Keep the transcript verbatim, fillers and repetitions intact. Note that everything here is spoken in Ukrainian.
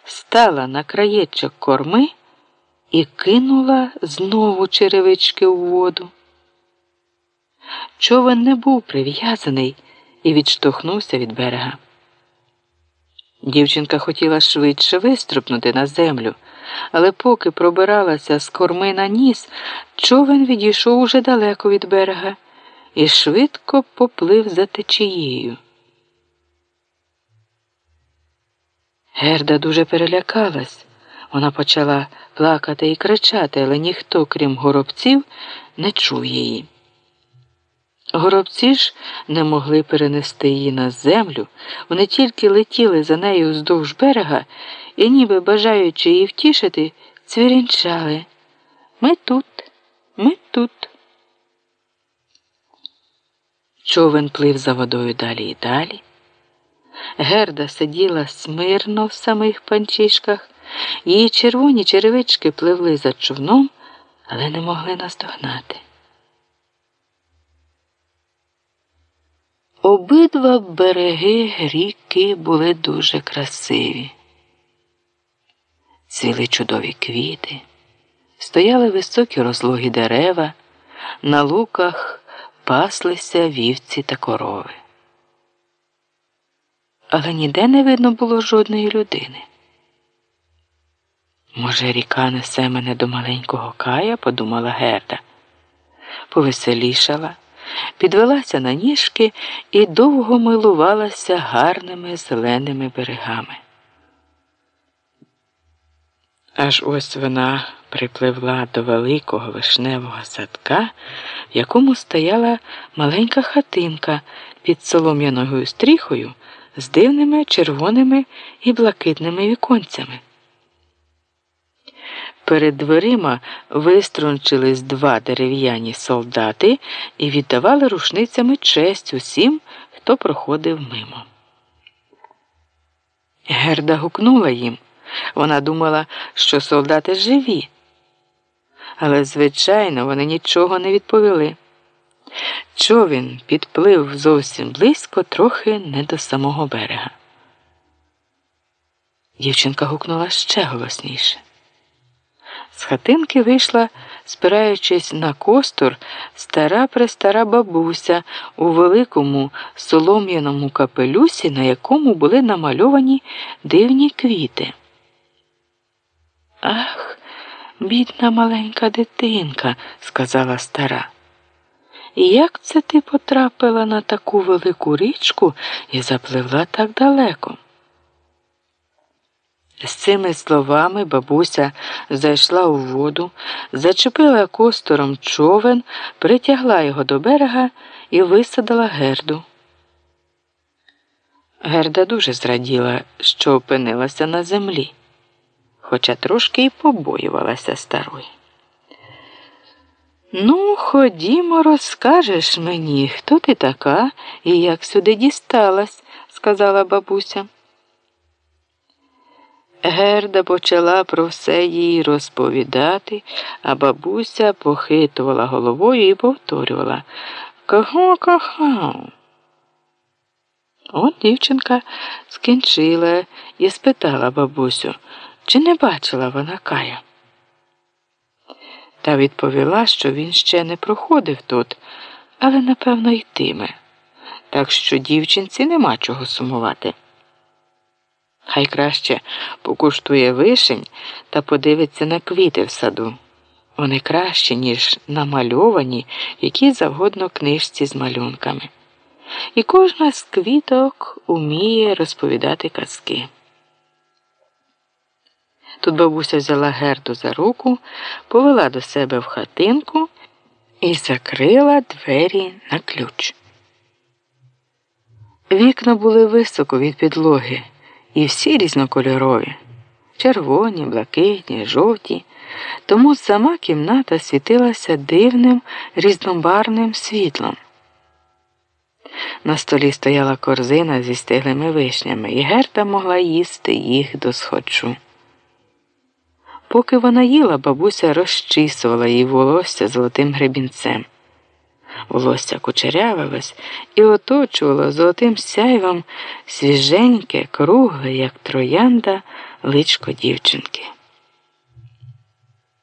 стала на краєчок корми і кинула знову черевички у воду. Човен не був прив'язаний і відштовхнувся від берега. Дівчинка хотіла швидше вистрибнути на землю, але поки пробиралася з корми на ніс, човен відійшов уже далеко від берега і швидко поплив за течією. Герда дуже перелякалась. Вона почала плакати і кричати, але ніхто, крім горобців, не чув її. Горобці ж не могли перенести її на землю, вони тільки летіли за нею вздовж берега і, ніби бажаючи її втішити, цвірінчали: «Ми тут, ми тут». Човен плив за водою далі і далі. Герда сиділа смирно в самих панчішках, її червоні черевички пливли за човном, але не могли наздогнати. Обидва береги ріки були дуже красиві. Цвіли чудові квіти, стояли високі розлогі дерева, на луках паслися вівці та корови. Але ніде не видно було жодної людини. «Може, ріка несе мене до маленького Кая?» – подумала Герда. Повеселішала, підвелася на ніжки і довго милувалася гарними зеленими берегами. Аж ось вона припливла до великого вишневого садка, в якому стояла маленька хатинка під солом'яною стріхою з дивними червоними і блакитними віконцями. Перед дверима виструнчились два дерев'яні солдати і віддавали рушницями честь усім, хто проходив мимо. Герда гукнула їм. Вона думала, що солдати живі. Але, звичайно, вони нічого не відповіли. Човен підплив зовсім близько, трохи не до самого берега. Дівчинка гукнула ще голосніше. З хатинки вийшла, спираючись на костур, стара-престара бабуся у великому солом'яному капелюсі, на якому були намальовані дивні квіти. «Ах, бідна маленька дитинка», – сказала стара. «Як це ти потрапила на таку велику річку і запливла так далеко?» З цими словами бабуся зайшла у воду, зачепила костуром човен, притягла його до берега і висадила Герду. Герда дуже зраділа, що опинилася на землі, хоча трошки й побоювалася старої. «Ну, ходімо, розкажеш мені, хто ти така і як сюди дісталась», – сказала бабуся. Герда почала про все їй розповідати, а бабуся похитувала головою і повторювала: «Кого-кого?» От дівчинка скінчила і спитала бабусю, чи не бачила вона Кая. Та відповіла, що він ще не проходив тут, але, напевно, йтиме, так що дівчинці нема чого сумувати. Хай краще покуштує вишень та подивиться на квіти в саду. Вони кращі, ніж намальовані в якій завгодно книжці з малюнками. І кожна з квіток уміє розповідати казки. Тут бабуся взяла Герду за руку, повела до себе в хатинку і закрила двері на ключ. Вікна були високо від підлоги, і всі різнокольорові – червоні, блакитні, жовті, тому сама кімната світилася дивним різнобарвним світлом. На столі стояла корзина зі стиглими вишнями, і Герда могла їсти їх досхочу. Поки вона їла, бабуся розчісувала їй волосся золотим гребінцем. Волосся кучерявилось і оточувало золотим сяйвом свіженьке, кругле, як троянда, личко дівчинки.